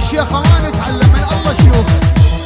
الشيخ امان يتعلم من الله شيوخه.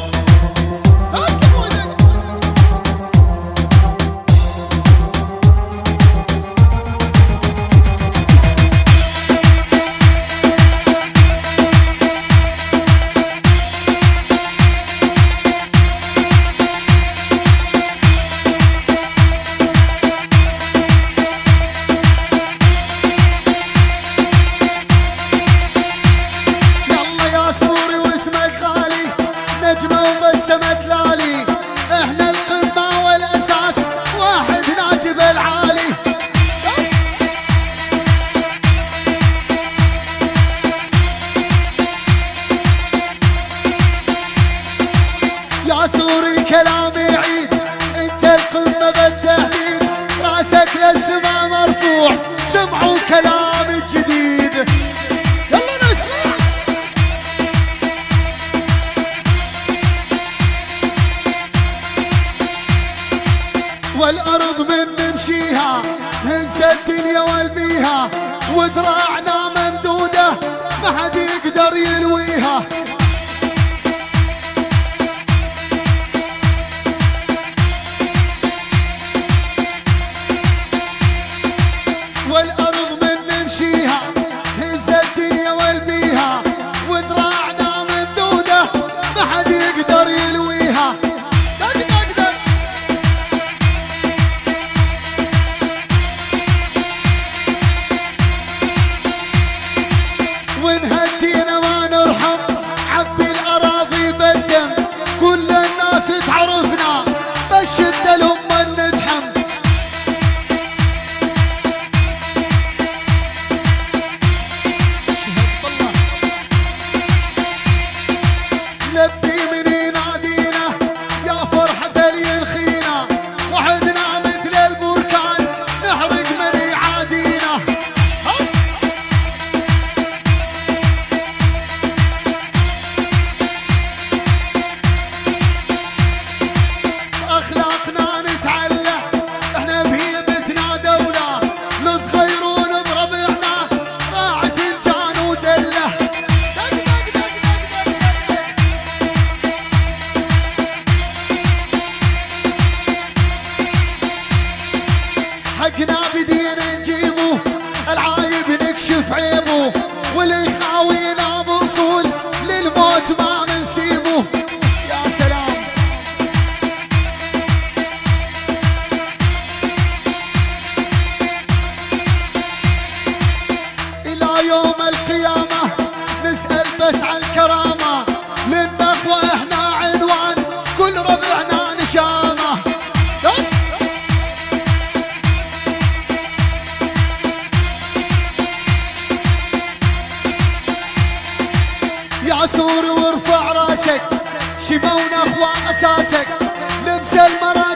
يا سوري كلامي عيد، انت القمة بالتهديد، راسك للسما مرفوع، سمعوا كلامي الجديد. يلا نسمع. والارض من نمشيها هزت الدنيا والبيها، وذراعنا ممدودة ما حد يقدر يلويها. والأرض من نمشيها هزت الدنيا والبيها، وذراعنا ممدودة ما حد يقدر يلويها. دق دق دق. ونهدينا ما نرحم، عبي الأراضي بالدم، كل الناس تعرفنا بالشدة لما نتحم. نبي من ينادينا يا فرحة اللي ينخينا، وحدنا مثل البركان نحرق من يعادينا. أخلاقنا نتعلى احنا بهيبتنا دولة، لصغيرون بربعنا راعي فنجان ودله. حقنا بدينا نجيبه، العايب نكشف عيبه، واللي يخاوينا بوصول للموت ما منسيبه. يا سلام. إلى يوم القيامة نسأل بس عن كرامة، للنخوة احنا عنوان كل ربعنا نشامة. يا سوري وارفع راسك، شبه ونخوة اساسك، لبس المرأة